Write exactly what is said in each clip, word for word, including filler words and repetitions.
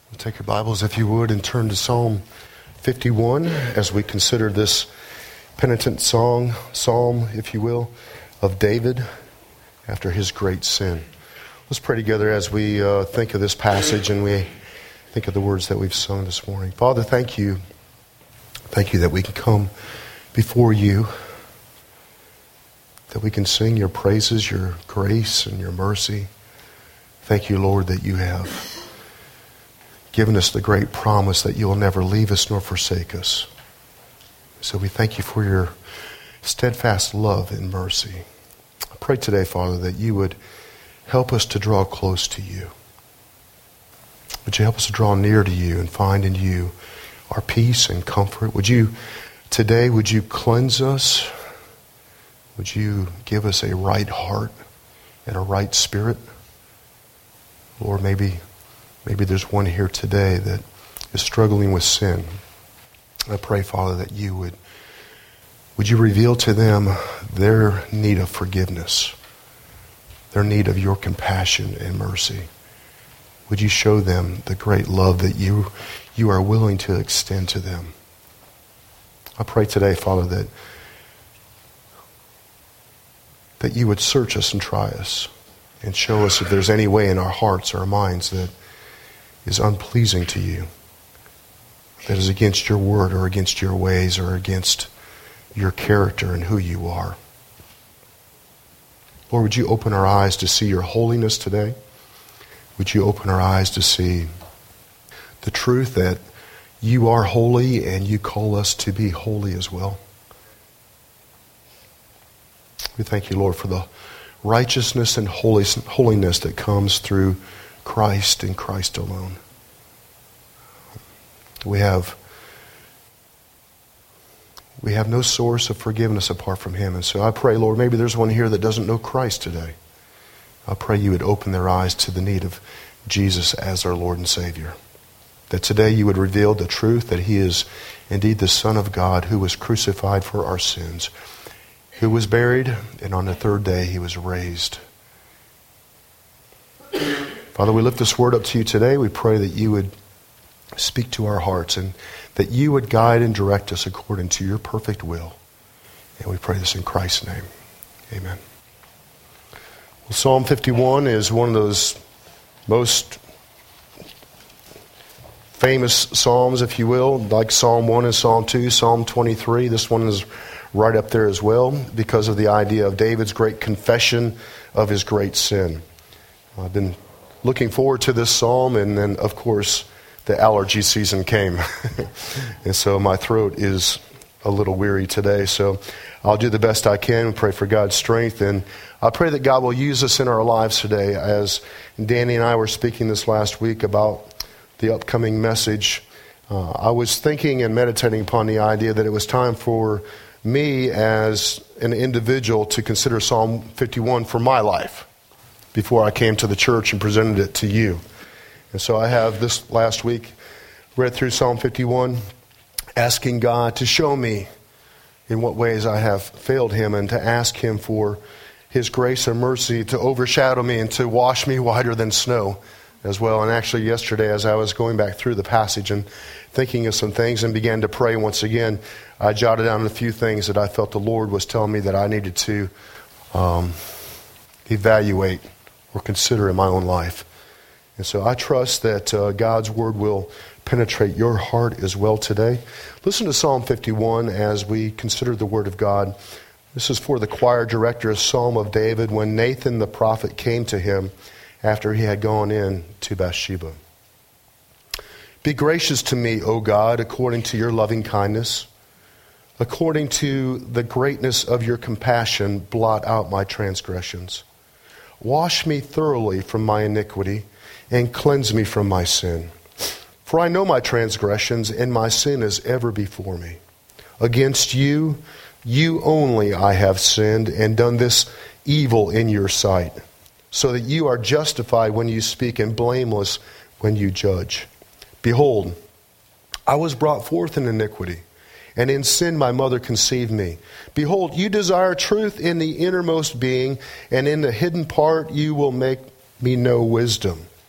Take your Bibles, if you would, and turn to Psalm fifty-one as we consider this penitent song, psalm, if you will, of David after his great sin. Let's pray together as we uh, think of this passage and we think of the words that we've sung this morning. Father, thank you. Thank you that we can come before you, that we can sing your praises, your grace, and your mercy. Thank you, Lord, that you have given us the great promise that you will never leave us nor forsake us. So we thank you for your steadfast love and mercy. I pray today, Father, that you would help us to draw close to you. Would you help us to draw near to you and find in you our peace and comfort? Would you, today, would you cleanse us? Would you give us a right heart and a right spirit? Lord, maybe Maybe there's one here today that is struggling with sin. I pray, Father, that you would, would you reveal to them their need of forgiveness, their need of your compassion and mercy. Would you show them the great love that you, you are willing to extend to them. I pray today, Father, that, that you would search us and try us and show us if there's any way in our hearts or our minds that is unpleasing to you, that is against your word or against your ways or against your character and who you are. Lord, would you open our eyes to see your holiness today? Would you open our eyes to see the truth that you are holy and you call us to be holy as well? We thank you, Lord, for the righteousness and holiness that comes through Christ and Christ alone. We have we have no source of forgiveness apart from him. And so I pray, Lord, maybe there's one here that doesn't know Christ today. I pray you would open their eyes to the need of Jesus as our Lord and Savior. That today you would reveal the truth that he is indeed the Son of God who was crucified for our sins, who was buried, and on the third day he was raised. Father, we lift this word up to you today. We pray that you would speak to our hearts and that you would guide and direct us according to your perfect will. And we pray this in Christ's name. Amen. Well, Psalm fifty-one is one of those most famous psalms, if you will, like Psalm one and Psalm two, Psalm twenty-three. This one is right up there as well because of the idea of David's great confession of his great sin. I've been looking forward to this psalm, and then, of course, the allergy season came. And so my throat is a little weary today. So I'll do the best I can and pray for God's strength. And I pray that God will use us in our lives today. As Danny and I were speaking this last week about the upcoming message, uh, I was thinking and meditating upon the idea that it was time for me as an individual to consider Psalm fifty-one for my life before I came to the church and presented it to you. And so I have this last week read through Psalm fifty-one, asking God to show me in what ways I have failed him and to ask him for his grace and mercy to overshadow me and to wash me whiter than snow as well. And actually yesterday, as I was going back through the passage and thinking of some things and began to pray once again, I jotted down a few things that I felt the Lord was telling me that I needed to um, evaluate or consider in my own life. And so I trust that uh, God's word will penetrate your heart as well today. Listen to Psalm fifty-one as we consider the word of God. This is for the choir director, a psalm of David when Nathan the prophet came to him after he had gone in to Bathsheba. Be gracious to me, O God, according to your loving kindness. According to the greatness of your compassion, blot out my transgressions. Wash me thoroughly from my iniquity and cleanse me from my sin. For I know my transgressions, and my sin is ever before me. Against you, you only I have sinned and done this evil in your sight, so that you are justified when you speak and blameless when you judge. Behold, I was brought forth in iniquity, and in sin my mother conceived me. Behold, you desire truth in the innermost being, and in the hidden part you will make me know wisdom.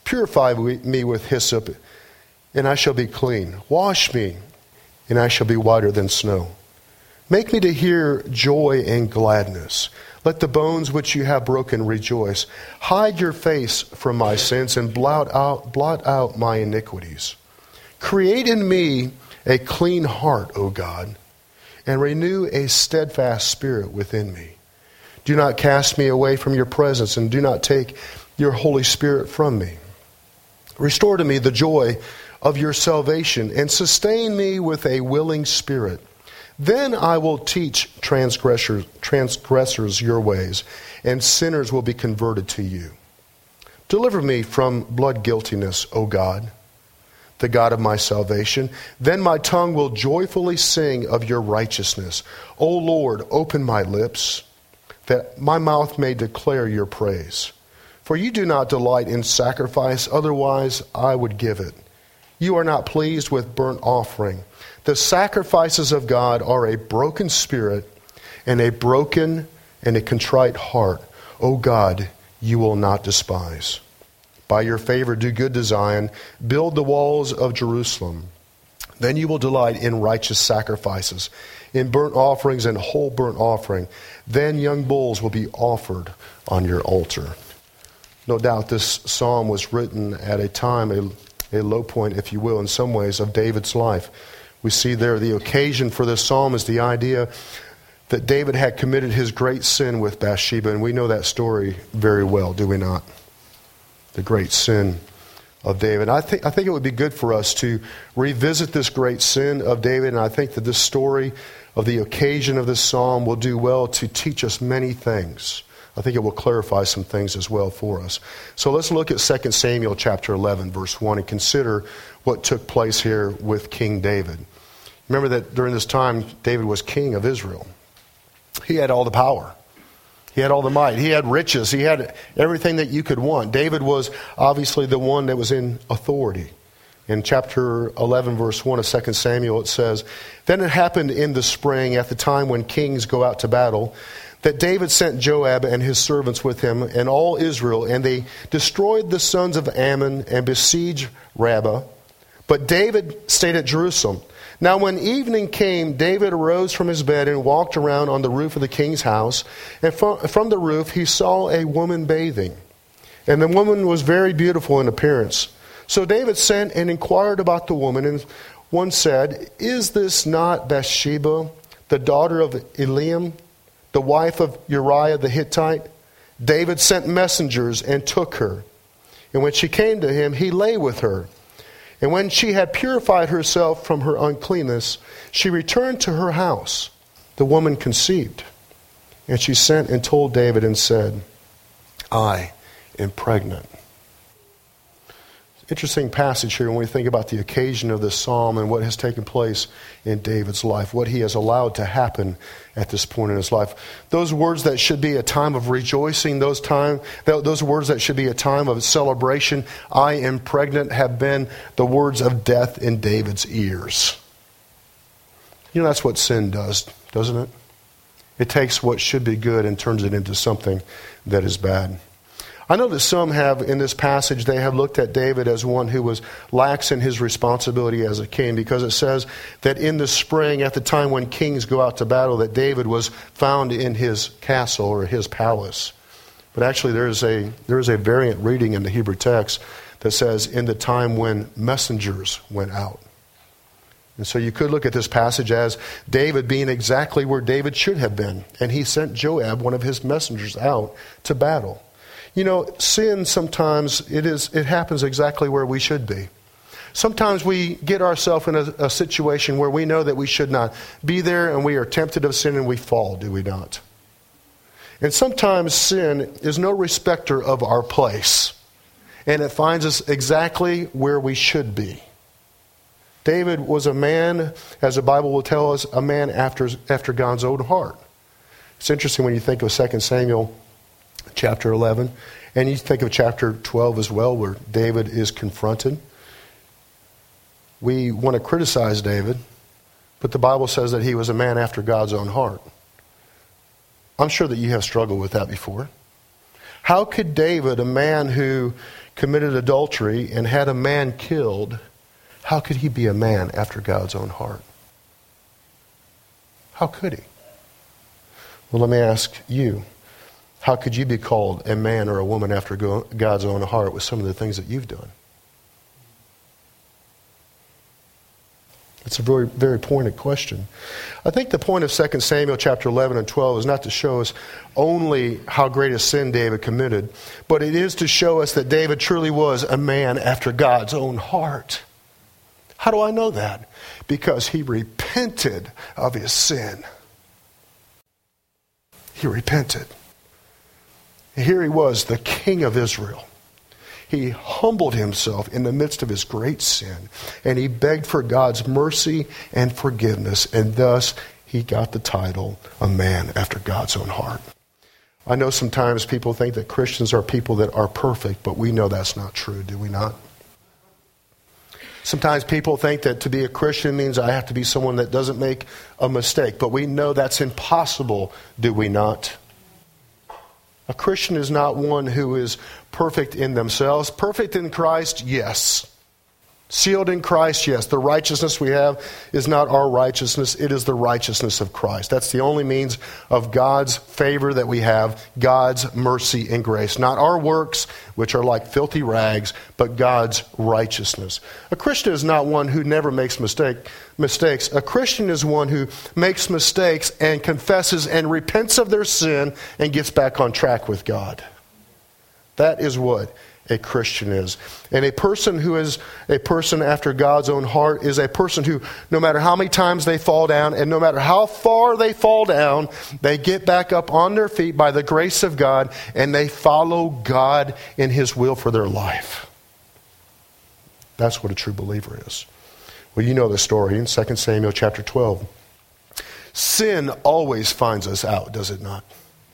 Purify me with hyssop, and I shall be clean. Wash me, and I shall be whiter than snow. Make me to hear joy and gladness. Let the bones which you have broken rejoice. Hide your face from my sins and blot out, blot out my iniquities. Create in me a clean heart, O God, and renew a steadfast spirit within me. Do not cast me away from your presence, and do not take your Holy Spirit from me. Restore to me the joy of your salvation, and sustain me with a willing spirit. Then I will teach transgressors, transgressors your ways, and sinners will be converted to you. Deliver me from blood guiltiness, O God, the God of my salvation. Then my tongue will joyfully sing of your righteousness. O Lord, open my lips, that my mouth may declare your praise. For you do not delight in sacrifice, otherwise I would give it. You are not pleased with burnt offering. The sacrifices of God are a broken spirit and a broken and a contrite heart. O God, you will not despise. By your favor do good to Zion. Build the walls of Jerusalem. Then you will delight in righteous sacrifices, in burnt offerings and whole burnt offering. Then young bulls will be offered on your altar. No doubt this psalm was written at a time, a, a low point, if you will, in some ways, of David's life. We see there the occasion for this psalm is the idea that David had committed his great sin with Bathsheba, and we know that story very well, do we not? The great sin of David. I think I think it would be good for us to revisit this great sin of David, and I think that this story of the occasion of this psalm will do well to teach us many things. I think it will clarify some things as well for us. So let's look at Second Samuel chapter eleven, verse one, and consider what took place here with King David. Remember that during this time, David was king of Israel. He had all the power. He had all the might. He had riches. He had everything that you could want. David was obviously the one that was in authority. In chapter eleven, verse one of Second Samuel, it says, Then it happened in the spring, at the time when kings go out to battle, that David sent Joab and his servants with him and all Israel, and they destroyed the sons of Ammon and besieged Rabbah. But David stayed at Jerusalem. Now when evening came, David arose from his bed and walked around on the roof of the king's house. And from the roof he saw a woman bathing. And the woman was very beautiful in appearance. So David sent and inquired about the woman. And one said, Is this not Bathsheba, the daughter of Eliam, the wife of Uriah the Hittite? David sent messengers and took her. And when she came to him, he lay with her. And when she had purified herself from her uncleanness, she returned to her house. The woman conceived. And she sent and told David and said, I am pregnant. Interesting passage here when we think about the occasion of this psalm and what has taken place in David's life, what he has allowed to happen at this point in his life. Those words that should be a time of rejoicing, those time, those words that should be a time of celebration, I am pregnant, have been the words of death in David's ears. You know, that's what sin does, doesn't it? It takes what should be good and turns it into something that is bad. I know that some have, in this passage, they have looked at David as one who was lax in his responsibility as a king, because it says that in the spring, at the time when kings go out to battle, that David was found in his castle or his palace. But actually there is a there is a variant reading in the Hebrew text that says in the time when messengers went out. And so you could look at this passage as David being exactly where David should have been. And he sent Joab, one of his messengers, out to battle. You know, sin sometimes, it is it happens exactly where we should be. Sometimes we get ourselves in a, a situation where we know that we should not be there, and we are tempted of sin and we fall, do we not? And sometimes sin is no respecter of our place, and it finds us exactly where we should be. David was a man, as the Bible will tell us, a man after, after God's own heart. It's interesting when you think of Second Samuel chapter eleven, and you think of chapter twelve as well, where David is confronted. We want to criticize David, but the Bible says that he was a man after God's own heart. I'm sure that you have struggled with that before. How could David, a man who committed adultery and had a man killed, how could he be a man after God's own heart? How could he? Well, let me ask you, how could you be called a man or a woman after God's own heart with some of the things that you've done? It's a very, very pointed question. I think the point of Second Samuel chapter eleven and twelve is not to show us only how great a sin David committed, but it is to show us that David truly was a man after God's own heart. How do I know that? Because he repented of his sin. He repented. Here he was, the king of Israel. He humbled himself in the midst of his great sin, and he begged for God's mercy and forgiveness, and thus he got the title, a man after God's own heart. I know sometimes people think that Christians are people that are perfect, but we know that's not true, do we not? Sometimes people think that to be a Christian means I have to be someone that doesn't make a mistake, but we know that's impossible, do we not? A Christian is not one who is perfect in themselves. Perfect in Christ, yes. Sealed in Christ, yes. The righteousness we have is not our righteousness. It is the righteousness of Christ. That's the only means of God's favor that we have, God's mercy and grace. Not our works, which are like filthy rags, but God's righteousness. A Christian is not one who never makes mistake, mistakes. A Christian is one who makes mistakes and confesses and repents of their sin and gets back on track with God. That is what a Christian is. And a person who is a person after God's own heart is a person who, no matter how many times they fall down and no matter how far they fall down, they get back up on their feet by the grace of God and they follow God in His will for their life. That's what a true believer is. Well, you know the story in Second Samuel chapter twelve. Sin always finds us out, does it not?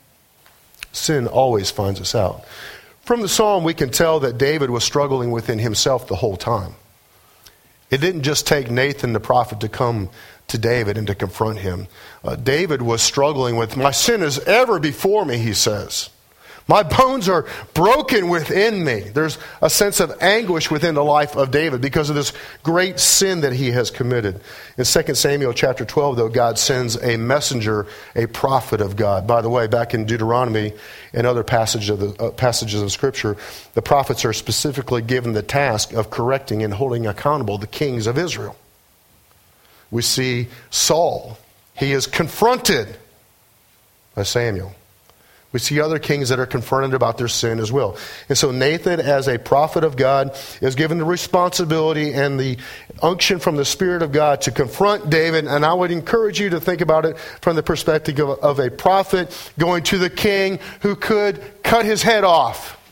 Sin always finds us out. From the psalm, we can tell that David was struggling within himself the whole time. It didn't just take Nathan the prophet to come to David and to confront him. Uh, David was struggling with, my sin is ever before me, he says. My bones are broken within me. There's a sense of anguish within the life of David because of this great sin that he has committed. In Second Samuel chapter twelve, though, God sends a messenger, a prophet of God. By the way, back in Deuteronomy and other passages of, the, uh, passages of Scripture, the prophets are specifically given the task of correcting and holding accountable the kings of Israel. We see Saul. He is confronted by Samuel. We see other kings that are confronted about their sin as well. And so Nathan, as a prophet of God, is given the responsibility and the unction from the Spirit of God to confront David. And I would encourage you to think about it from the perspective of, of a prophet going to the king who could cut his head off.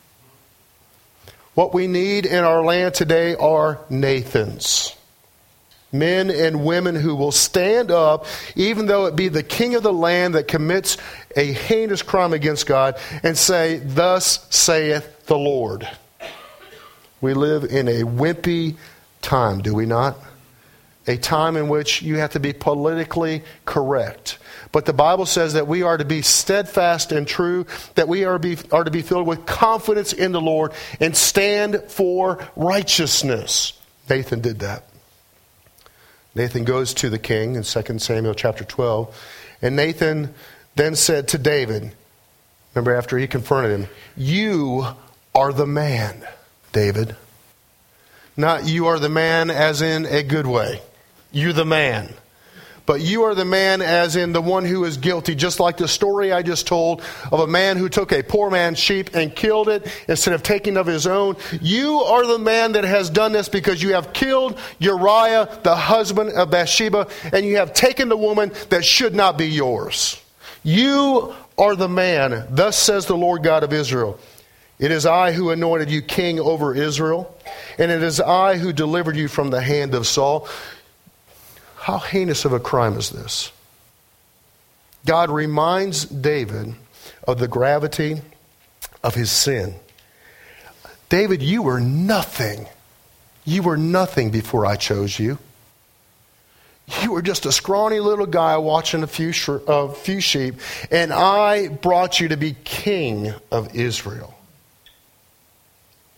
What we need in our land today are Nathans. Men and women who will stand up, even though it be the king of the land that commits a heinous crime against God, and say, thus saith the Lord. We live in a wimpy time, do we not? A time in which you have to be politically correct. But the Bible says that we are to be steadfast and true, that we are, be, are to be filled with confidence in the Lord and stand for righteousness. Nathan did that. Nathan goes to the king in Second Samuel chapter twelve. And Nathan then said to David, remember after he confronted him, you are the man, David. Not you are the man as in a good way. You're the man. But you are the man as in the one who is guilty, just like the story I just told of a man who took a poor man's sheep and killed it instead of taking of his own. You are the man that has done this because you have killed Uriah, the husband of Bathsheba, and you have taken the woman that should not be yours. You are the man, thus says the Lord God of Israel. It is I who anointed you king over Israel, and it is I who delivered you from the hand of Saul. How heinous of a crime is this? God reminds David of the gravity of his sin. David, you were nothing. You were nothing before I chose you. You were just a scrawny little guy watching a few, sh- uh, few sheep, and I brought you to be king of Israel.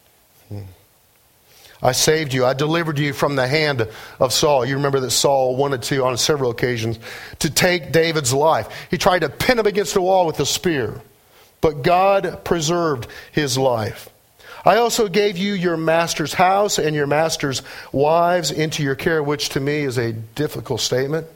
I saved you. I delivered you from the hand of Saul. You remember that Saul wanted to, on several occasions, to take David's life. He tried to pin him against a wall with a spear. But God preserved his life. I also gave you your master's house and your master's wives into your care, which to me is a difficult statement.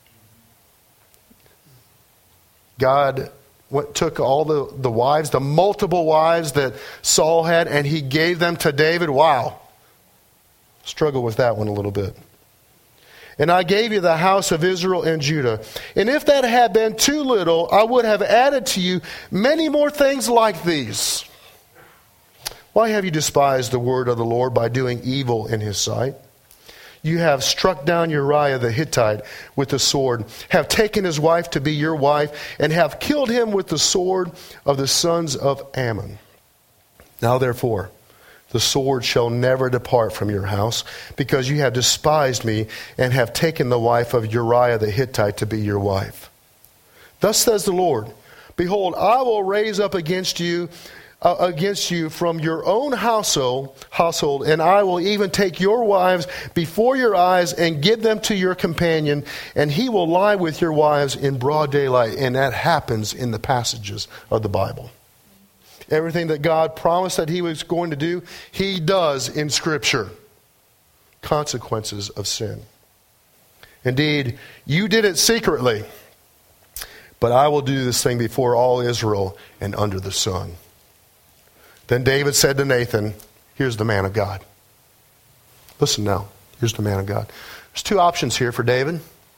God What, took all the, the wives, the multiple wives that Saul had, and he gave them to David. Wow. Struggle with that one a little bit. And I gave you the house of Israel and Judah. And if that had been too little, I would have added to you many more things like these. Why have you despised the word of the Lord by doing evil in his sight? You have struck down Uriah the Hittite with the sword, have taken his wife to be your wife, and have killed him with the sword of the sons of Ammon. Now therefore, the sword shall never depart from your house, because you have despised me and have taken the wife of Uriah the Hittite to be your wife. Thus says the Lord, behold, I will raise up against you Uh, against you from your own household, household, and I will even take your wives before your eyes and give them to your companion, and he will lie with your wives in broad daylight. And that happens in the passages of the Bible. Everything that God promised that he was going to do, he does in Scripture. Consequences of sin. Indeed, you did it secretly, but I will do this thing before all Israel and under the sun. Then David said to Nathan, here's the man of God. Listen now, here's the man of God. There's two options here for David.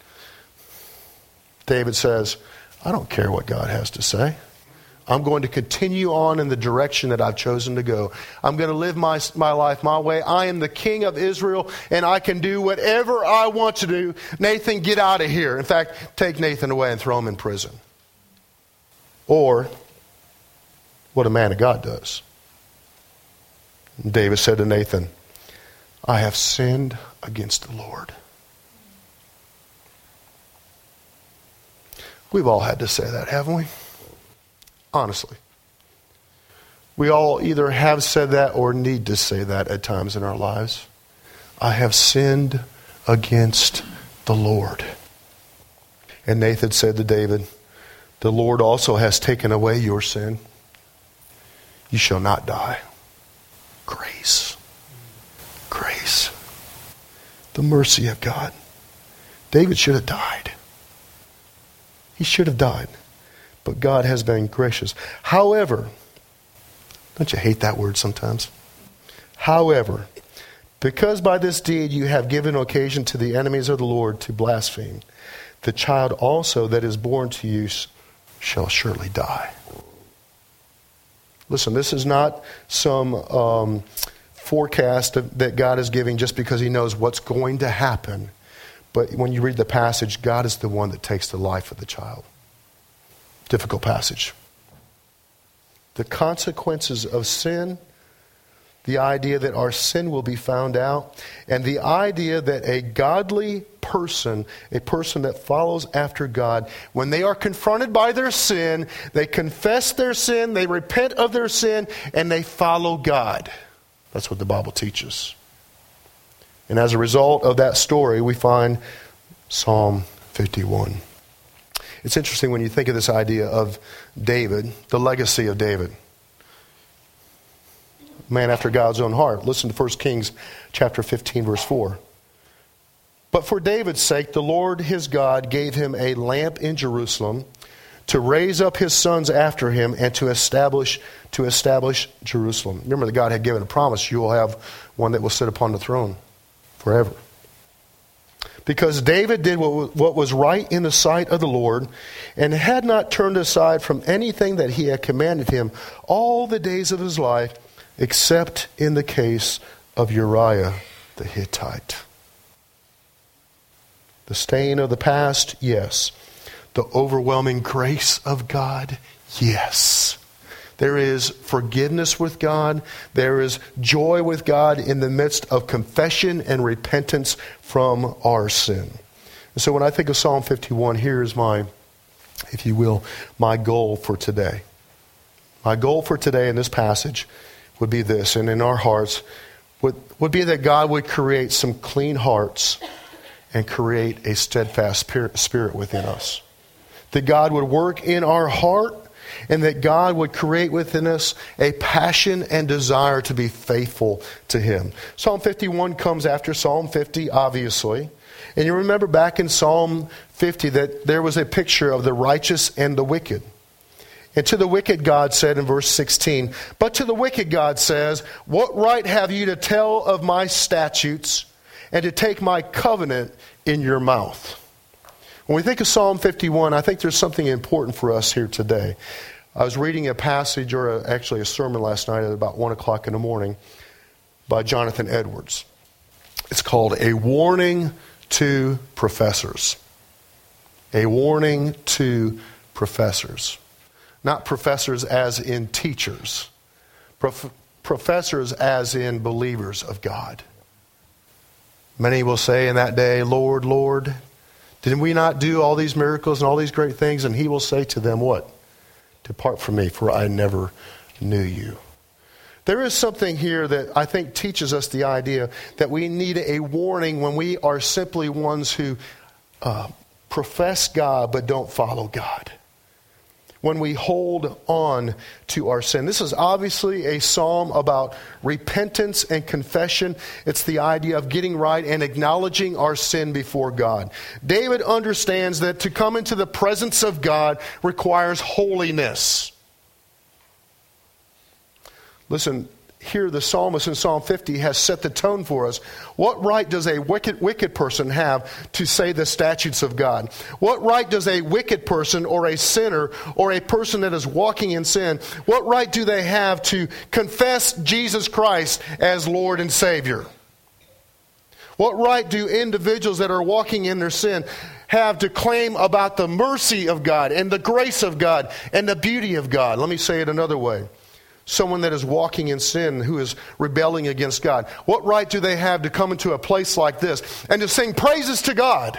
David says, I don't care what God has to say. I'm going to continue on in the direction that I've chosen to go. I'm going to live my, my life my way. I am the king of Israel, and I can do whatever I want to do. Nathan, get out of here. In fact, take Nathan away and throw him in prison. Or what a man of God does. David said to Nathan, I have sinned against the Lord. We've all had to say that, haven't we? Honestly. We all either have said that or need to say that at times in our lives. I have sinned against the Lord. And Nathan said to David, the Lord also has taken away your sin. You shall not die. Grace. Grace. The mercy of God. David should have died. He should have died. But God has been gracious. However, don't you hate that word sometimes? However, because by this deed you have given occasion to the enemies of the Lord to blaspheme, the child also that is born to you shall surely die. Listen, this is not some um, forecast that God is giving just because he knows what's going to happen. But when you read the passage, God is the one that takes the life of the child. Difficult passage. The consequences of sin, the idea that our sin will be found out, and the idea that a godly person, a person that follows after God, when they are confronted by their sin, they confess their sin, they repent of their sin, and they follow God. That's what the Bible teaches. And as a result of that story, we find Psalm fifty-one. It's interesting when you think of this idea of David, the legacy of David. Man after God's own heart. Listen to First Kings chapter fifteen, verse four. But for David's sake, the Lord his God gave him a lamp in Jerusalem to raise up his sons after him and to establish to establish Jerusalem. Remember that God had given a promise. You will have one that will sit upon the throne forever. Because David did what was right in the sight of the Lord and had not turned aside from anything that he had commanded him all the days of his life, except in the case of Uriah the Hittite. The stain of the past, yes. The overwhelming grace of God, yes. There is forgiveness with God. There is joy with God in the midst of confession and repentance from our sin. And so when I think of Psalm fifty-one, here is my, if you will, my goal for today. My goal for today in this passage, would be this, and in our hearts, would, would be that God would create some clean hearts and create a steadfast spirit, spirit within us. That God would work in our heart, and that God would create within us a passion and desire to be faithful to Him. Psalm fifty-one comes after Psalm fifty, obviously. And you remember back in Psalm fifty that there was a picture of the righteous and the wicked. And to the wicked, God said in verse sixteen, "But to the wicked, God says, what right have you to tell of my statutes and to take my covenant in your mouth?" When we think of Psalm fifty-one, I think there's something important for us here today. I was reading a passage, or a, actually a sermon last night at about one o'clock in the morning by Jonathan Edwards. It's called A Warning to Professors. A Warning to Professors. Not professors as in teachers. Prof- professors as in believers of God. Many will say in that day, "Lord, Lord, did we not do all these miracles and all these great things?" And He will say to them, what? "Depart from me, for I never knew you." There is something here that I think teaches us the idea that we need a warning when we are simply ones who uh, profess God but don't follow God. When we hold on to our sin. This is obviously a psalm about repentance and confession. It's the idea of getting right and acknowledging our sin before God. David understands that to come into the presence of God requires holiness. Listen, here the psalmist in Psalm fifty has set the tone for us. What right does a wicked, wicked person have to say the statutes of God? What right does a wicked person or a sinner or a person that is walking in sin, what right do they have to confess Jesus Christ as Lord and Savior? What right do individuals that are walking in their sin have to claim about the mercy of God and the grace of God and the beauty of God? Let me say it another way. Someone that is walking in sin, who is rebelling against God, what right do they have to come into a place like this and to sing praises to God?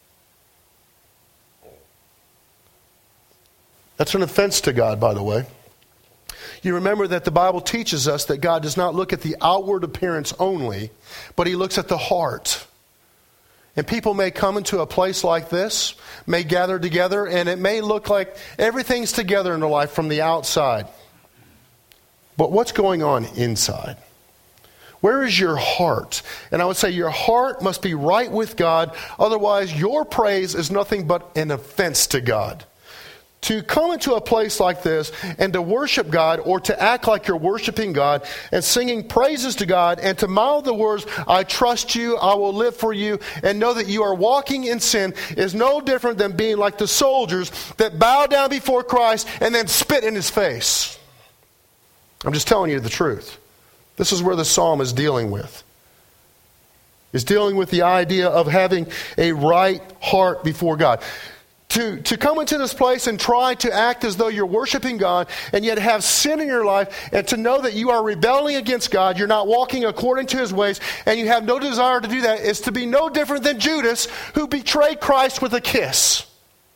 That's an offense to God, by the way. You remember that the Bible teaches us that God does not look at the outward appearance only, but He looks at the heart. And people may come into a place like this, may gather together, and it may look like everything's together in their life from the outside. But what's going on inside? Where is your heart? And I would say your heart must be right with God. Otherwise, your praise is nothing but an offense to God. To come into a place like this and to worship God, or to act like you're worshiping God and singing praises to God, and to mouth the words, "I trust you, I will live for you," and know that you are walking in sin, is no different than being like the soldiers that bow down before Christ and then spit in His face. I'm just telling you the truth. This is where the psalm is dealing with. It's dealing with the idea of having a right heart before God. To, to come into this place and try to act as though you're worshiping God and yet have sin in your life, and to know that you are rebelling against God, you're not walking according to His ways, and you have no desire to do that, is to be no different than Judas, who betrayed Christ with a kiss.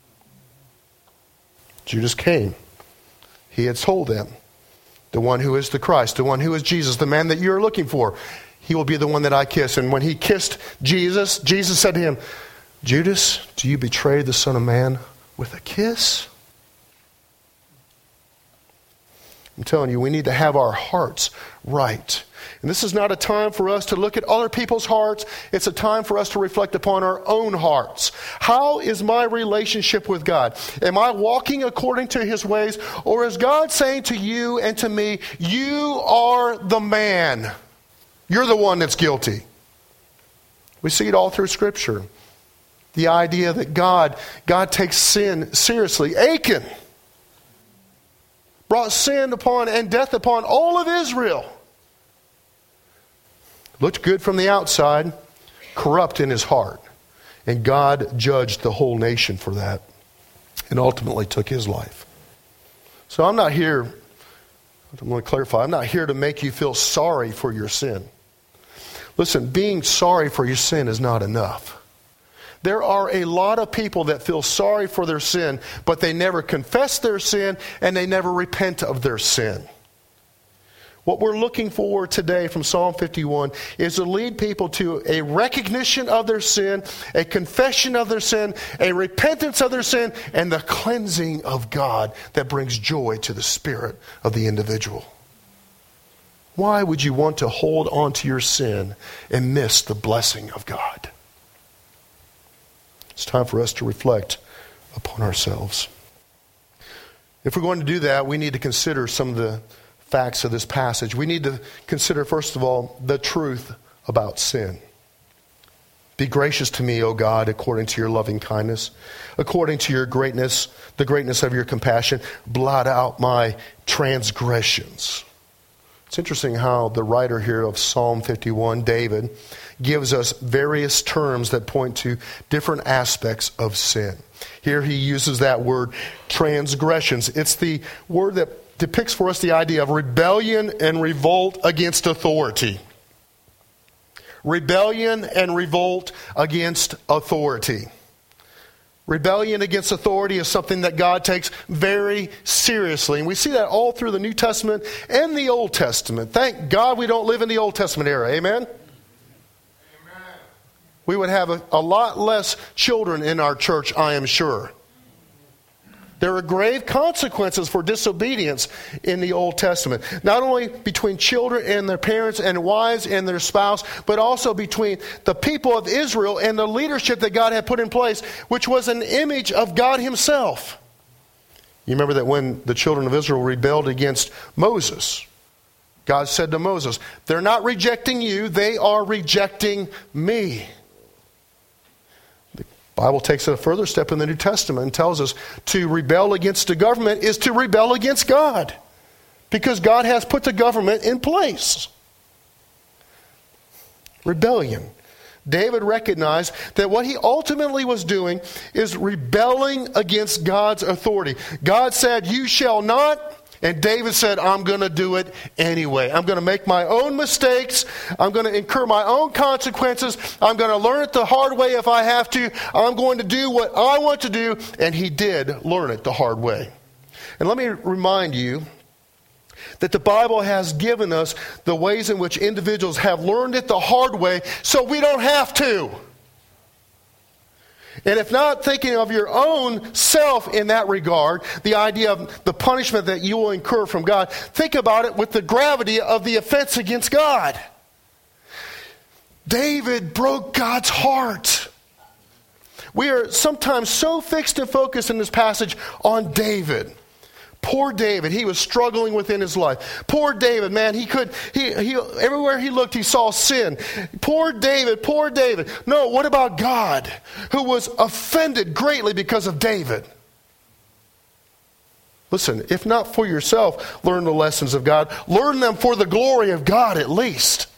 Judas came. He had told them, the one who is the Christ, the one who is Jesus, the man that you're looking for, He will be the one that I kiss. And when he kissed Jesus, Jesus said to him, "Judas, do you betray the Son of Man with a kiss?" I'm telling you, we need to have our hearts right. And this is not a time for us to look at other people's hearts. It's a time for us to reflect upon our own hearts. How is my relationship with God? Am I walking according to His ways? Or is God saying to you and to me, "You are the man. You're the one that's guilty"? We see it all through Scripture. The idea that God, God takes sin seriously. Achan brought sin upon and death upon all of Israel. Looked good from the outside, corrupt in his heart. And God judged the whole nation for that and ultimately took his life. So I'm not here, I'm going to clarify, I'm not here to make you feel sorry for your sin. Listen, being sorry for your sin is not enough. There are a lot of people that feel sorry for their sin, but they never confess their sin and they never repent of their sin. What we're looking for today from Psalm fifty-one is to lead people to a recognition of their sin, a confession of their sin, a repentance of their sin, and the cleansing of God that brings joy to the spirit of the individual. Why would you want to hold on to your sin and miss the blessing of God? It's time for us to reflect upon ourselves. If we're going to do that, we need to consider some of the facts of this passage. We need to consider, first of all, the truth about sin. Be gracious to me, O God, according to your loving kindness, according to your greatness, the greatness of your compassion. Blot out my transgressions. It's interesting how the writer here of Psalm fifty-one, David, gives us various terms that point to different aspects of sin. Here he uses that word transgressions. It's the word that depicts for us the idea of rebellion and revolt against authority. Rebellion and revolt against authority. Rebellion against authority is something that God takes very seriously. And we see that all through the New Testament and the Old Testament. Thank God we don't live in the Old Testament era. Amen? Amen. We would have a, a lot less children in our church, I am sure. There are grave consequences for disobedience in the Old Testament. Not only between children and their parents and wives and their spouse, but also between the people of Israel and the leadership that God had put in place, which was an image of God himself. You remember that when the children of Israel rebelled against Moses, God said to Moses, they're not rejecting you, they are rejecting me. The Bible takes it a further step in the New Testament and tells us to rebel against the government is to rebel against God, because God has put the government in place. Rebellion. David recognized that what he ultimately was doing is rebelling against God's authority. God said, you shall not. And David said, I'm going to do it anyway. I'm going to make my own mistakes. I'm going to incur my own consequences. I'm going to learn it the hard way if I have to. I'm going to do what I want to do. And he did learn it the hard way. And let me remind you that the Bible has given us the ways in which individuals have learned it the hard way so we don't have to. And if not thinking of your own self in that regard, the idea of the punishment that you will incur from God, think about it with the gravity of the offense against God. David broke God's heart. We are sometimes so fixed and focused in this passage on David. Poor David, he was struggling within his life. Poor David, man, he could, he, he, everywhere he looked, he saw sin. Poor David, poor David. No, what about God, who was offended greatly because of David? Listen, if not for yourself, learn the lessons of God. Learn them for the glory of God at least.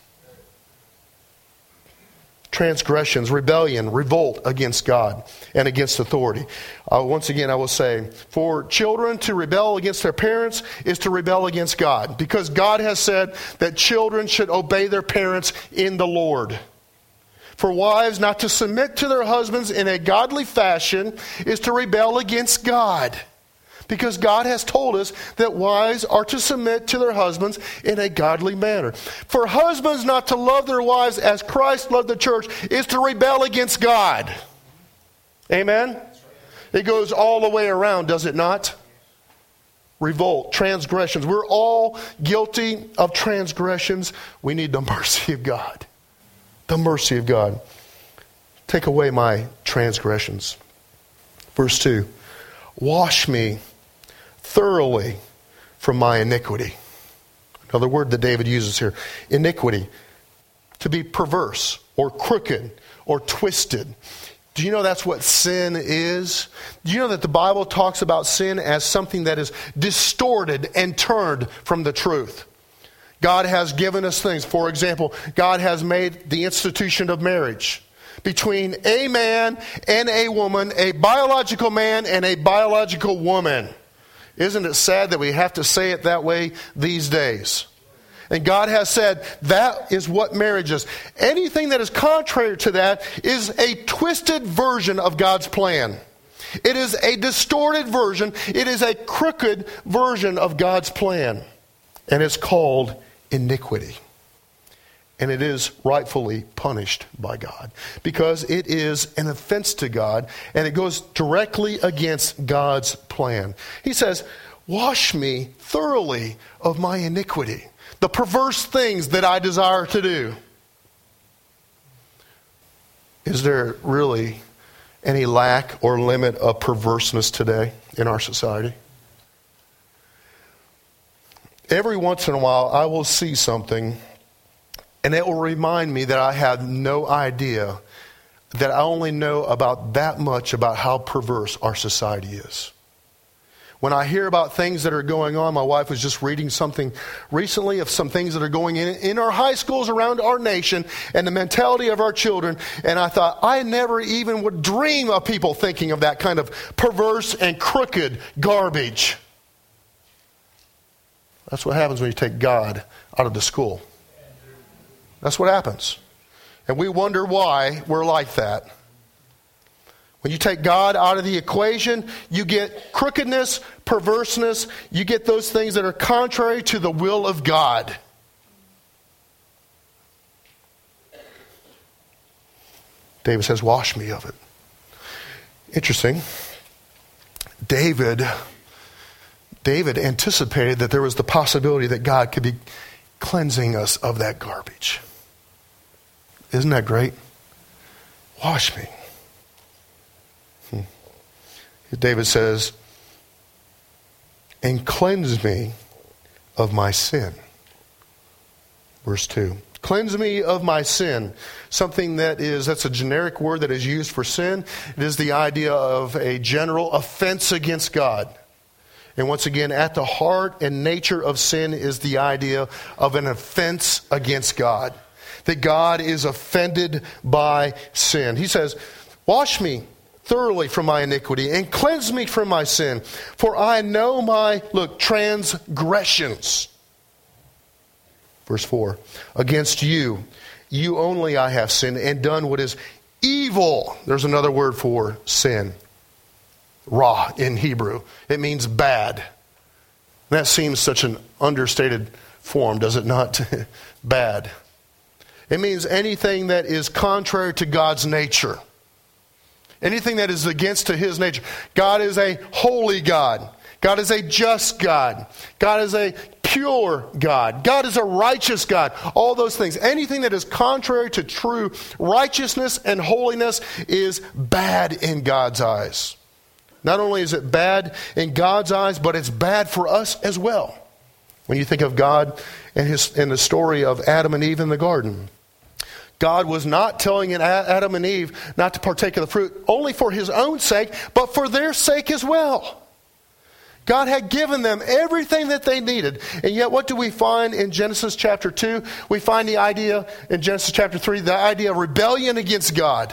Transgressions, rebellion, revolt against God and against authority. Uh, once again, I will say, for children to rebel against their parents is to rebel against God, because God has said that children should obey their parents in the Lord. For wives not to submit to their husbands in a godly fashion is to rebel against God. Because God has told us that wives are to submit to their husbands in a godly manner. For husbands not to love their wives as Christ loved the church is to rebel against God. Amen? It goes all the way around, does it not? Revolt, transgressions. We're all guilty of transgressions. We need the mercy of God. The mercy of God. Take away my transgressions. Verse two. Wash me thoroughly from my iniquity. Another word that David uses here. Iniquity. To be perverse or crooked or twisted. Do you know that's what sin is? Do you know that the Bible talks about sin as something that is distorted and turned from the truth? God has given us things. For example, God has made the institution of marriage between a man and a woman, a biological man and a biological woman. Isn't it sad that we have to say it that way these days? And God has said that is what marriage is. Anything that is contrary to that is a twisted version of God's plan. It is a distorted version. It is a crooked version of God's plan. And it's called iniquity. And it is rightfully punished by God because it is an offense to God and it goes directly against God's plan. He says, wash me thoroughly of my iniquity, the perverse things that I desire to do. Is there really any lack or limit of perverseness today in our society? Every once in a while I will see something and it will remind me that I had no idea, that I only know about that much about how perverse our society is. When I hear about things that are going on, my wife was just reading something recently of some things that are going in in our high schools around our nation and the mentality of our children. And I thought, I never even would dream of people thinking of that kind of perverse and crooked garbage. That's what happens when you take God out of the school. That's what happens. And we wonder why we're like that. When you take God out of the equation, you get crookedness, perverseness, you get those things that are contrary to the will of God. David says, wash me of it. Interesting. David, David anticipated that there was the possibility that God could be cleansing us of that garbage. Isn't that great? Wash me. Hmm. David says, and cleanse me of my sin. Verse two. Cleanse me of my sin. Something that is, that's a generic word that is used for sin. It is the idea of a general offense against God. And once again, at the heart and nature of sin is the idea of an offense against God. That God is offended by sin. He says, wash me thoroughly from my iniquity and cleanse me from my sin. For I know my, look, transgressions. Verse four. Against you, you only I have sinned and done what is evil. There's another word for sin. Ra in Hebrew. It means bad. That seems such an understated form, does it not? Bad. It means anything that is contrary to God's nature. Anything that is against to His nature. God is a holy God. God is a just God. God is a pure God. God is a righteous God. All those things. Anything that is contrary to true righteousness and holiness is bad in God's eyes. Not only is it bad in God's eyes, but it's bad for us as well. When you think of God and his and the story of Adam and Eve in the garden. God was not telling Adam and Eve not to partake of the fruit only for His own sake, but for their sake as well. God had given them everything that they needed. And yet what do we find in Genesis chapter two? We find the idea in Genesis chapter three, the idea of rebellion against God.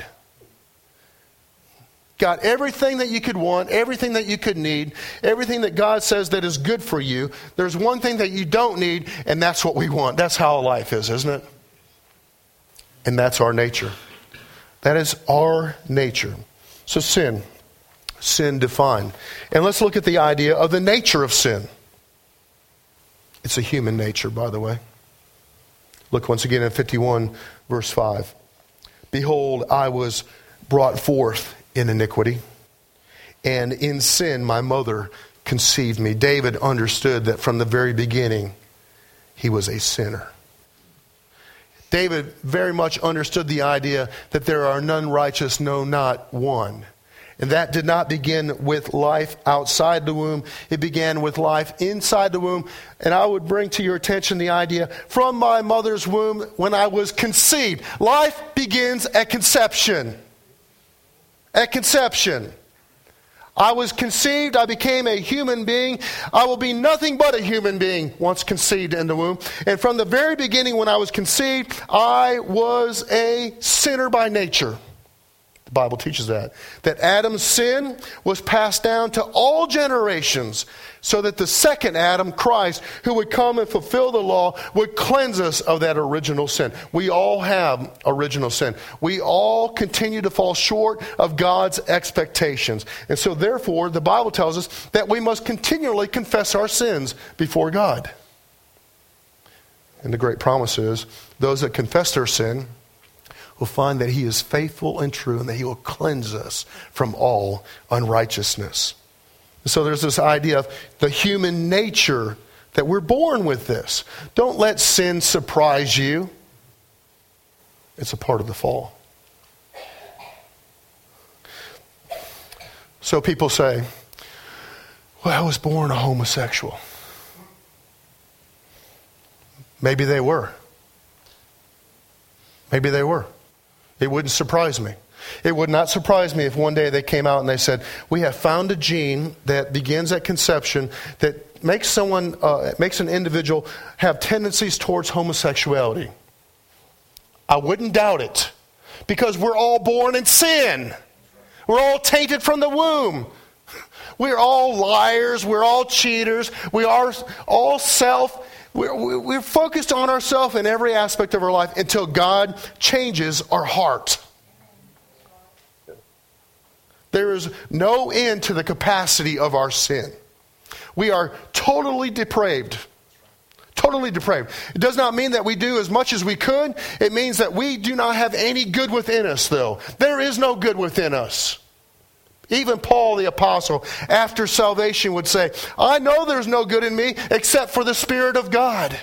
Got everything that you could want, everything that you could need, everything that God says that is good for you. There's one thing that you don't need, and that's what we want. That's how life is, isn't it? And that's our nature. That is our nature. So sin. Sin defined. And let's look at the idea of the nature of sin. It's a human nature, by the way. Look once again at fifty-one, verse five. Behold, I was brought forth in iniquity, and in sin my mother conceived me. David understood that from the very beginning he was a sinner. David very much understood the idea that there are none righteous, no, not one. And that did not begin with life outside the womb. It began with life inside the womb. And I would bring to your attention the idea, from my mother's womb when I was conceived. Life begins at conception. At conception. I was conceived, I became a human being. I will be nothing but a human being once conceived in the womb. And from the very beginning when I was conceived, I was a sinner by nature. The Bible teaches that. That Adam's sin was passed down to all generations so that the second Adam, Christ, who would come and fulfill the law, would cleanse us of that original sin. We all have original sin. We all continue to fall short of God's expectations. And so therefore, the Bible tells us that we must continually confess our sins before God. And the great promise is, those that confess their sin will find that he is faithful and true and that he will cleanse us from all unrighteousness. And so there's this idea of the human nature that we're born with this. Don't let sin surprise you. It's a part of the fall. So people say, well, I was born a homosexual. Maybe they were. Maybe they were. It wouldn't surprise me. It would not surprise me if one day they came out and they said, we have found a gene that begins at conception that makes someone, uh, makes an individual have tendencies towards homosexuality. I wouldn't doubt it, because we're all born in sin. We're all tainted from the womb. We're all liars. We're all cheaters. We are all self. We're, we're focused on ourselves in every aspect of our life until God changes our heart. There is no end to the capacity of our sin. We are totally depraved. Totally depraved. It does not mean that we do as much as we could. It means that we do not have any good within us, though. There is no good within us. Even Paul the apostle, after salvation, would say, I know there's no good in me except for the Spirit of God.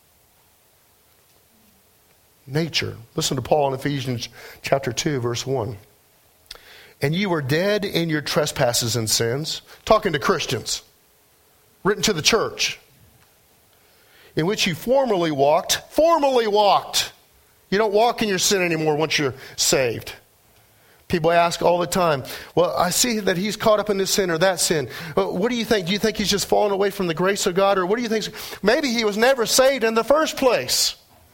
Nature. Listen to Paul in Ephesians chapter two, verse one. And you were dead in your trespasses and sins. Talking to Christians. Written to the church. In which you formerly walked. Formerly walked. You don't walk in your sin anymore once you're saved. People ask all the time, well, I see that he's caught up in this sin or that sin. What do you think? Do you think he's just fallen away from the grace of God? Or what do you think? Maybe he was never saved in the first place.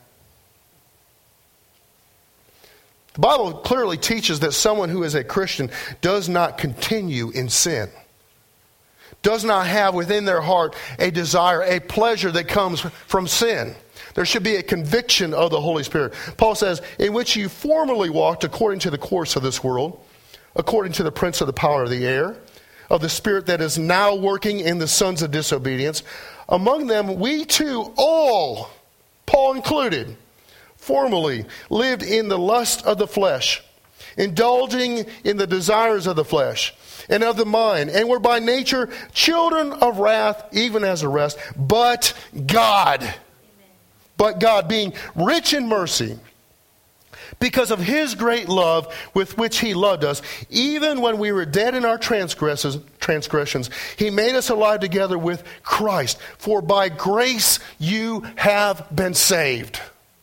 The Bible clearly teaches that someone who is a Christian does not continue in sin. Does not have within their heart a desire, a pleasure that comes from sin. There should be a conviction of the Holy Spirit. Paul says, in which you formerly walked according to the course of this world, according to the prince of the power of the air, of the spirit that is now working in the sons of disobedience. Among them we too all, Paul included, formerly lived in the lust of the flesh, indulging in the desires of the flesh and of the mind, and were by nature children of wrath, even as the rest. But God... But God, being rich in mercy, because of his great love with which he loved us, even when we were dead in our transgressions, transgressions, he made us alive together with Christ. For by grace you have been saved.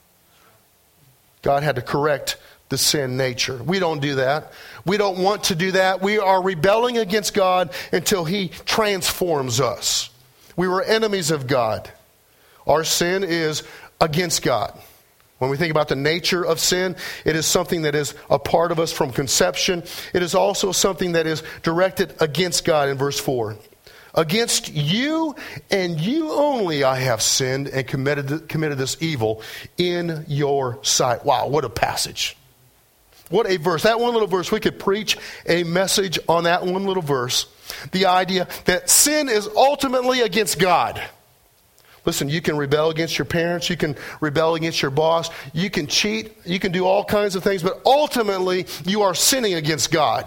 God had to correct the sin nature. We don't do that. We don't want to do that. We are rebelling against God until he transforms us. We were enemies of God. Our sin is against God. When we think about the nature of sin, it is something that is a part of us from conception. It is also something that is directed against God in verse four. Against you and you only I have sinned and committed, committed this evil in your sight. Wow, what a passage. What a verse. That one little verse, we could preach a message on that one little verse. The idea that sin is ultimately against God. Listen, you can rebel against your parents. You can rebel against your boss. You can cheat. You can do all kinds of things. But ultimately, you are sinning against God.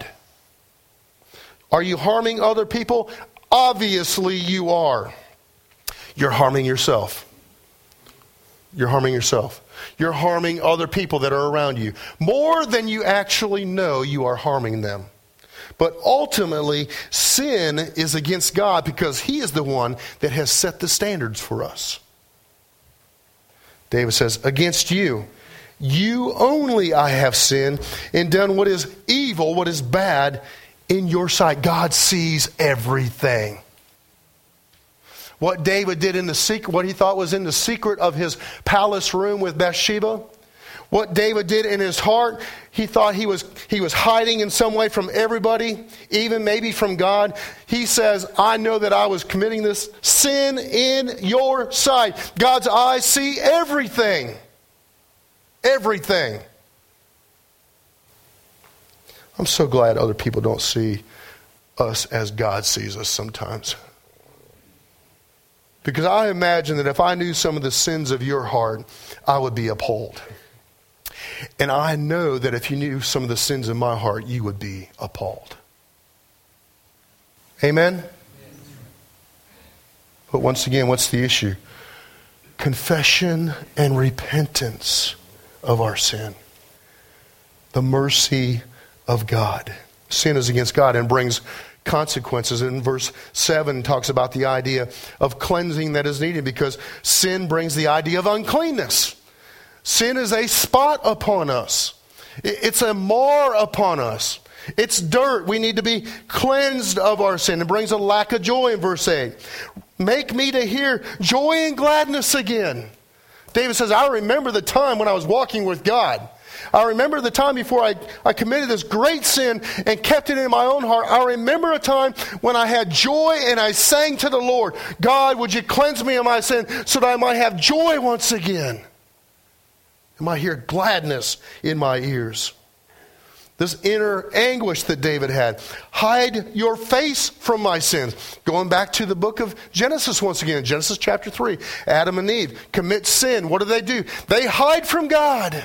Are you harming other people? Obviously, you are. You're harming yourself. You're harming yourself. You're harming other people that are around you. More than you actually know, you are harming them. But ultimately, sin is against God because he is the one that has set the standards for us. David says, against you, you only I have sinned and done what is evil, what is bad in your sight. God sees everything. What David did in the secret, what he thought was in the secret of his palace room with Bathsheba, what David did in his heart, he thought he was he was hiding in some way from everybody, even maybe from God. He says, I know that I was committing this sin in your sight. God's eyes see everything. Everything. I'm so glad other people don't see us as God sees us sometimes. Because I imagine that if I knew some of the sins of your heart, I would be appalled. And I know that if you knew some of the sins of my heart, you would be appalled. Amen? But once again, what's the issue? Confession and repentance of our sin. The mercy of God. Sin is against God and brings consequences. In verse seven talks about the idea of cleansing that is needed, because sin brings the idea of uncleanness. Sin is a spot upon us. It's a mar upon us. It's dirt. We need to be cleansed of our sin. It brings a lack of joy in verse eight. Make me to hear joy and gladness again. David says, I remember the time when I was walking with God. I remember the time before I, I committed this great sin and kept it in my own heart. I remember a time when I had joy and I sang to the Lord, God, would you cleanse me of my sin so that I might have joy once again? I might hear gladness in my ears. This inner anguish that David had. Hide your face from my sins. Going back to the book of Genesis once again. Genesis chapter three. Adam and Eve commit sin. What do they do? They hide from God.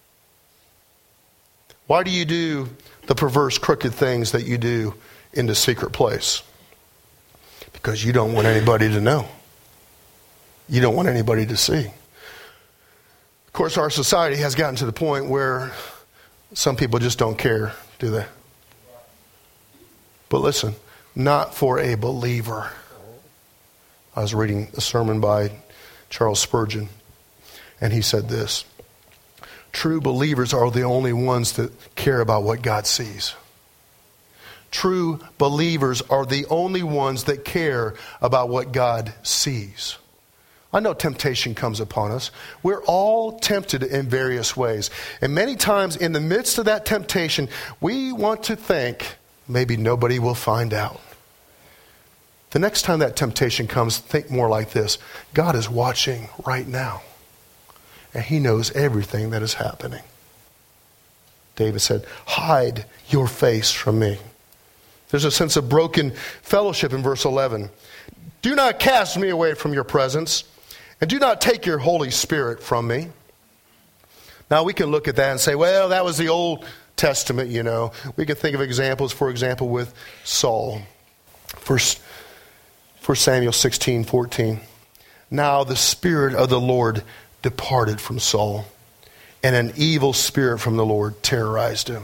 Why do you do the perverse, crooked things that you do in the secret place? Because you don't want anybody to know. You don't want anybody to see. Of course, our society has gotten to the point where some people just don't care, do they? But listen, not for a believer. I was reading a sermon by Charles Spurgeon, and he said this: true believers are the only ones that care about what God sees. True believers are the only ones that care about what God sees. I know temptation comes upon us. We're all tempted in various ways. And many times in the midst of that temptation, we want to think, maybe nobody will find out. The next time that temptation comes, think more like this: God is watching right now. And He knows everything that is happening. David said, hide your face from me. There's a sense of broken fellowship in verse eleven. Do not cast me away from your presence, and do not take your Holy Spirit from me. Now we can look at that and say, well, that was the Old Testament, you know. We can think of examples, for example, with Saul. First, First Samuel sixteen fourteen. Now the Spirit of the Lord departed from Saul, and an evil spirit from the Lord terrorized him.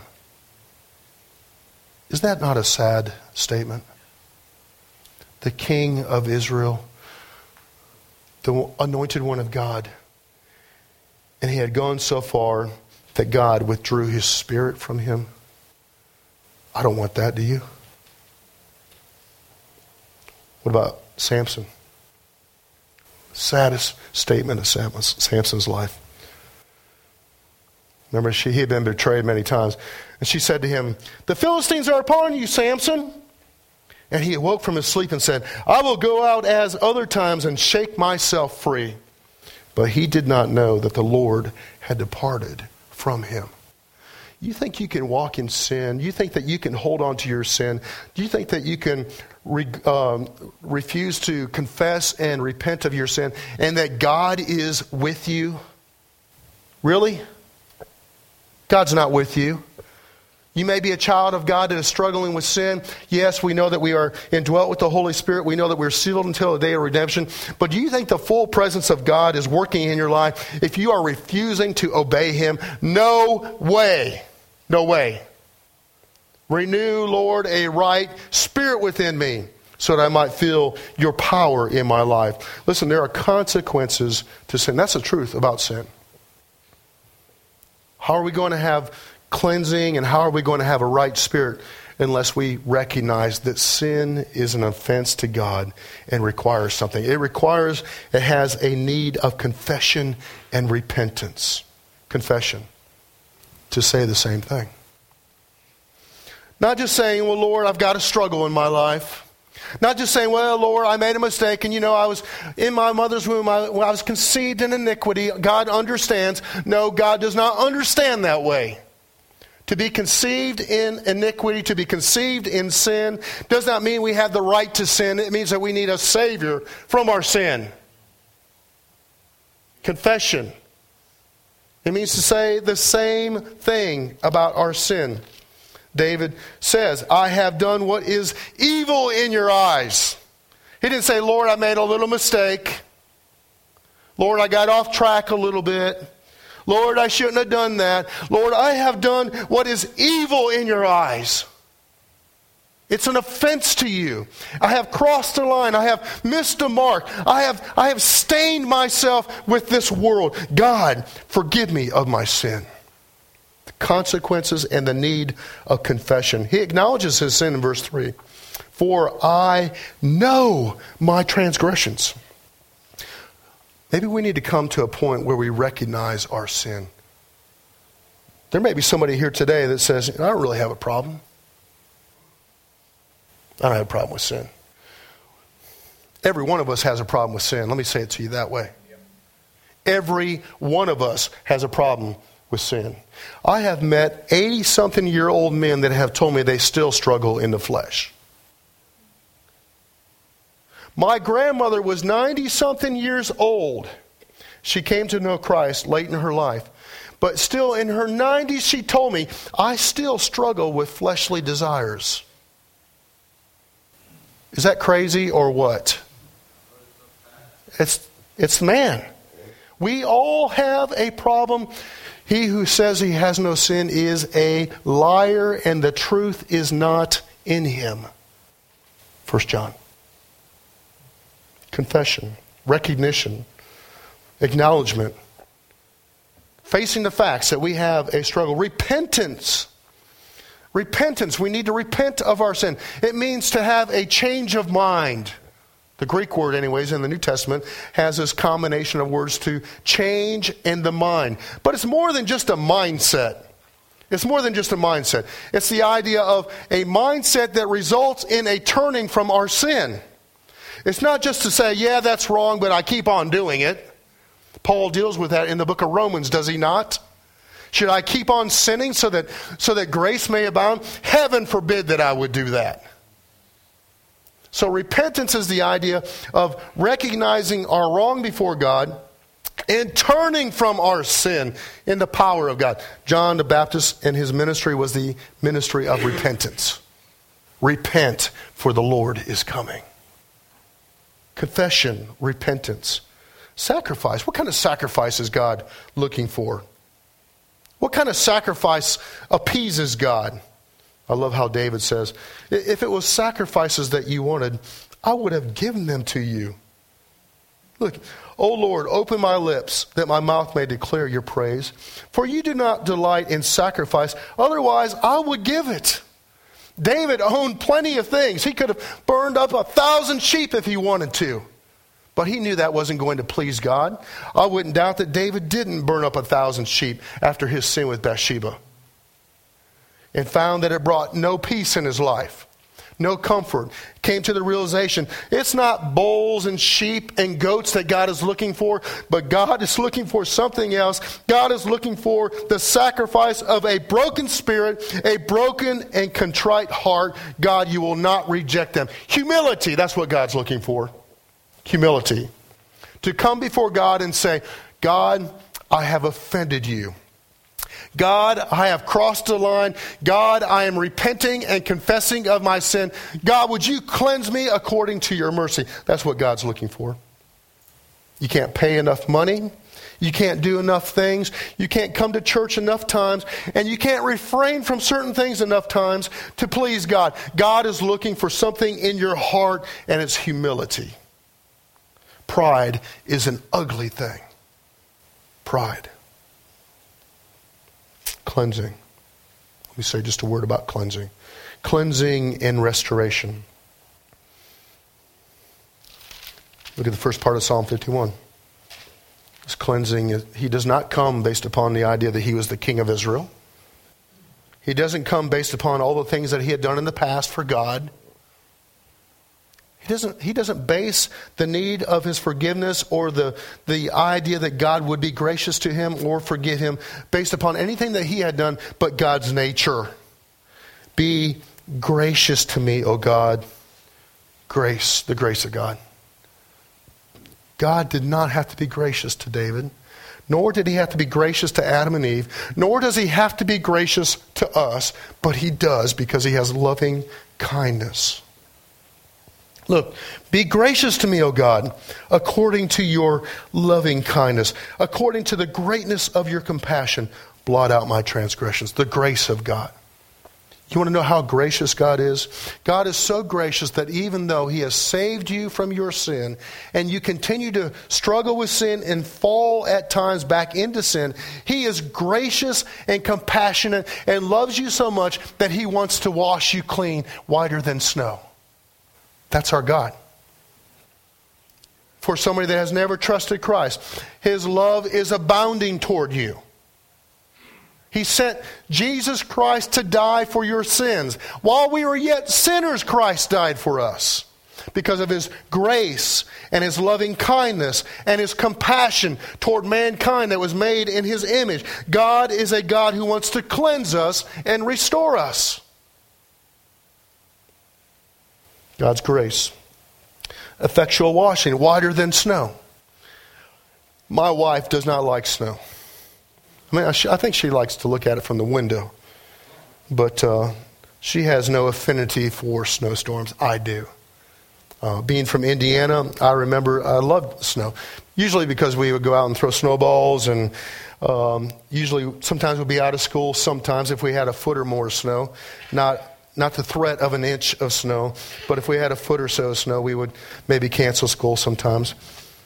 Is that not a sad statement? The King of Israel, the anointed one of God, and he had gone so far that God withdrew His Spirit from him. I don't want that, do you? What about Samson? Saddest statement of Samson's life. Remember, she, he had been betrayed many times. And she said to him, the Philistines are upon you, Samson. And he awoke from his sleep and said, I will go out as other times and shake myself free. But he did not know that the Lord had departed from him. You think you can walk in sin? You think that you can hold on to your sin? Do you think that you can re, um, refuse to confess and repent of your sin and that God is with you? Really? God's not with you. You may be a child of God that is struggling with sin. Yes, we know that we are indwelt with the Holy Spirit. We know that we're sealed until the day of redemption. But do you think the full presence of God is working in your life if you are refusing to obey Him? No way. No way. Renew, Lord, a right spirit within me so that I might feel your power in my life. Listen, there are consequences to sin. That's the truth about sin. How are we going to have cleansing, and how are we going to have a right spirit unless we recognize that sin is an offense to God and requires something? It requires, it has a need of confession and repentance. Confession. To say the same thing. Not just saying, well, Lord, I've got a struggle in my life. Not just saying, well, Lord, I made a mistake, and you know, I was in my mother's womb, I, I was conceived in iniquity. God understands. No, God does not understand that way. To be conceived in iniquity, to be conceived in sin, does not mean we have the right to sin. It means that we need a Savior from our sin. Confession. It means to say the same thing about our sin. David says, I have done what is evil in your eyes. He didn't say, Lord, I made a little mistake. Lord, I got off track a little bit. Lord, I shouldn't have done that. Lord, I have done what is evil in your eyes. It's an offense to you. I have crossed the line. I have missed a mark. I have, I have stained myself with this world. God, forgive me of my sin. The consequences and the need of confession. He acknowledges his sin in verse three. For I know my transgressions. Maybe we need to come to a point where we recognize our sin. There may be somebody here today that says, I don't really have a problem. I don't have a problem with sin. Every one of us has a problem with sin. Let me say it to you that way. Every one of us has a problem with sin. I have met eighty-something-year-old men that have told me they still struggle in the flesh. My grandmother was ninety-something years old. She came to know Christ late in her life. But still in her nineties, she told me, I still struggle with fleshly desires. Is that crazy or what? It's, it's man. We all have a problem. He who says he has no sin is a liar, and the truth is not in him. First John. Confession, recognition, acknowledgement, facing the facts that we have a struggle. Repentance. Repentance. We need to repent of our sin. It means to have a change of mind. The Greek word, anyways, in the New Testament has this combination of words to change in the mind. But it's more than just a mindset. It's more than just a mindset. It's the idea of a mindset that results in a turning from our sin. It's not just to say, yeah, that's wrong, but I keep on doing it. Paul deals with that in the book of Romans, does he not? Should I keep on sinning so that so that grace may abound? Heaven forbid that I would do that. So repentance is the idea of recognizing our wrong before God and turning from our sin in the power of God. John the Baptist and his ministry was the ministry of repentance. Repent, for the Lord is coming. Confession, repentance. Sacrifice. What kind of sacrifice is God looking for? What kind of sacrifice appeases God? I love how David says, if it was sacrifices that you wanted, I would have given them to you. Look, O Lord, open my lips that my mouth may declare your praise. For you do not delight in sacrifice, otherwise I would give it. David owned plenty of things. He could have burned up a thousand sheep if he wanted to. But he knew that wasn't going to please God. I wouldn't doubt that David didn't burn up a thousand sheep after his sin with Bathsheba. And found that it brought no peace in his life. No comfort. Came to the realization, it's not bulls and sheep and goats that God is looking for, but God is looking for something else. God is looking for the sacrifice of a broken spirit, a broken and contrite heart. God, you will not reject them. Humility, that's what God's looking for. Humility. To come before God and say, God, I have offended you. God, I have crossed the line. God, I am repenting and confessing of my sin. God, would you cleanse me according to your mercy? That's what God's looking for. You can't pay enough money. You can't do enough things. You can't come to church enough times. And you can't refrain from certain things enough times to please God. God is looking for something in your heart, and it's humility. Pride is an ugly thing. Pride. Cleansing. Let me say just a word about cleansing. Cleansing and restoration. Look at the first part of Psalm fifty-one. This cleansing, he does not come based upon the idea that he was the king of Israel. He doesn't come based upon all the things that he had done in the past for God. He doesn't, he doesn't base the need of his forgiveness or the, the idea that God would be gracious to him or forgive him based upon anything that he had done but God's nature. Be gracious to me, O God. Grace, the grace of God. God did not have to be gracious to David, nor did he have to be gracious to Adam and Eve, nor does he have to be gracious to us, but he does because he has loving kindness. Look, be gracious to me, O God, according to your loving kindness, according to the greatness of your compassion, blot out my transgressions, the grace of God. You want to know how gracious God is? God is so gracious that even though he has saved you from your sin and you continue to struggle with sin and fall at times back into sin, he is gracious and compassionate and loves you so much that he wants to wash you clean, whiter than snow. That's our God. For somebody that has never trusted Christ, his love is abounding toward you. He sent Jesus Christ to die for your sins. While we were yet sinners, Christ died for us. Because of his grace and his loving kindness and his compassion toward mankind that was made in his image. God is a God who wants to cleanse us and restore us. God's grace. Effectual washing, whiter than snow. My wife does not like snow. I mean, I, sh- I think she likes to look at it from the window. But uh, she has no affinity for snowstorms. I do. Uh, being from Indiana, I remember I loved snow. Usually because we would go out and throw snowballs, and um, usually sometimes we'd be out of school. Sometimes if we had a foot or more of snow, not not the threat of an inch of snow, but if we had a foot or so of snow, we would maybe cancel school sometimes.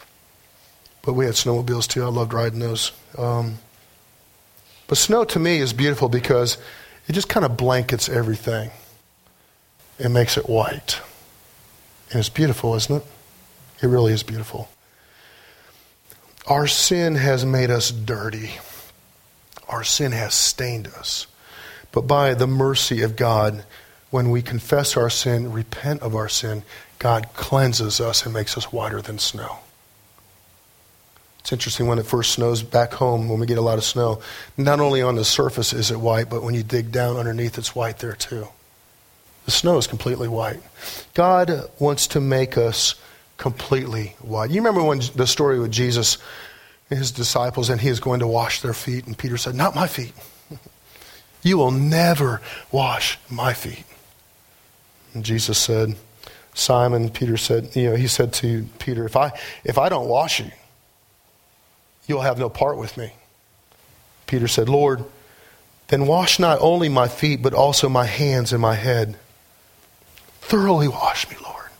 But we had snowmobiles too. I loved riding those. Um, but snow to me is beautiful because it just kind of blankets everything. It makes it white. And it's beautiful, isn't it? It really is beautiful. Our sin has made us dirty. Our sin has stained us. But by the mercy of God, when we confess our sin, repent of our sin, God cleanses us and makes us whiter than snow. It's interesting when it first snows back home, when we get a lot of snow, not only on the surface is it white, but when you dig down underneath, it's white there too. The snow is completely white. God wants to make us completely white. You remember when the story with Jesus and his disciples, and he is going to wash their feet, and Peter said, "Not my feet. You will never wash my feet." And Jesus said, Simon, Peter said, you know, he said to Peter, if I if I don't wash you, you'll have no part with me. Peter said, "Lord, then wash not only my feet, but also my hands and my head. Thoroughly wash me, Lord."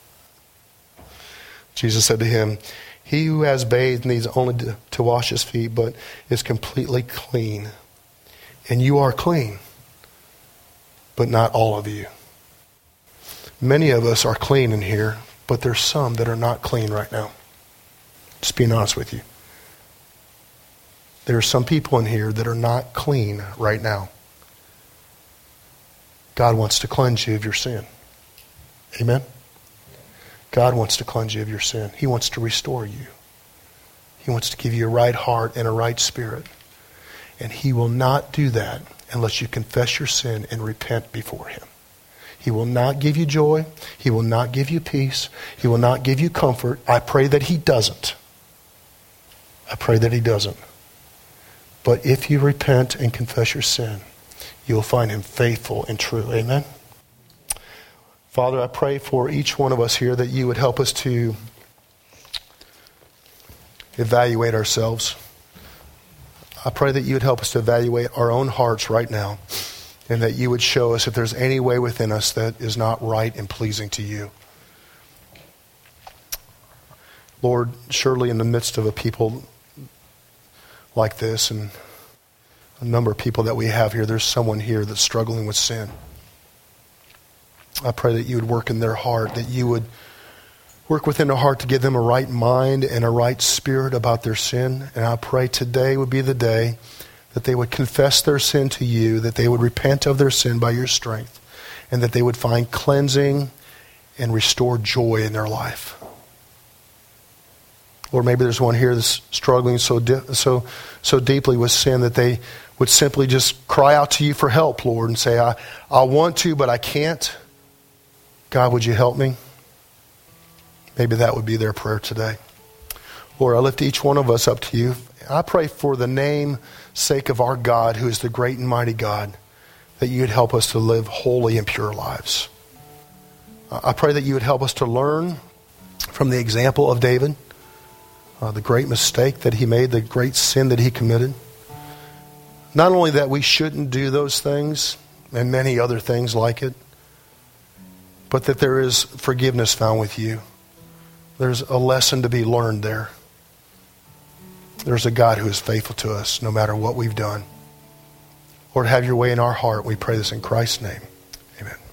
Jesus said to him, "He who has bathed needs only to, to wash his feet, but is completely clean. And you are clean, but not all of you." Many of us are clean in here, but there's some that are not clean right now. Just being honest with you. There are some people in here that are not clean right now. God wants to cleanse you of your sin. Amen? God wants to cleanse you of your sin. He wants to restore you. He wants to give you a right heart and a right spirit. And he will not do that unless you confess your sin and repent before him. He will not give you joy. He will not give you peace. He will not give you comfort. I pray that he doesn't. I pray that he doesn't. But if you repent and confess your sin, you will find him faithful and true. Amen? Father, I pray for each one of us here that you would help us to evaluate ourselves. I pray that you would help us to evaluate our own hearts right now, and that you would show us if there's any way within us that is not right and pleasing to you. Lord, surely in the midst of a people like this and a number of people that we have here, there's someone here that's struggling with sin. I pray that you would work in their heart, that you would work within their heart to give them a right mind and a right spirit about their sin. And I pray today would be the day that they would confess their sin to you, that they would repent of their sin by your strength, and that they would find cleansing and restore joy in their life. Or maybe there's one here that's struggling so di- so so deeply with sin that they would simply just cry out to you for help, Lord, and say, I, I want to, but I can't. God, would you help me? Maybe that would be their prayer today. Lord, I lift each one of us up to you. I pray for the name sake of our God, who is the great and mighty God, that you would help us to live holy and pure lives. I pray that you would help us to learn from the example of David, uh, the great mistake that he made, the great sin that he committed. Not only that we shouldn't do those things and many other things like it, but that there is forgiveness found with you. There's a lesson to be learned there. There's a God who is faithful to us no matter what we've done. Lord, have your way in our heart. We pray this in Christ's name. Amen.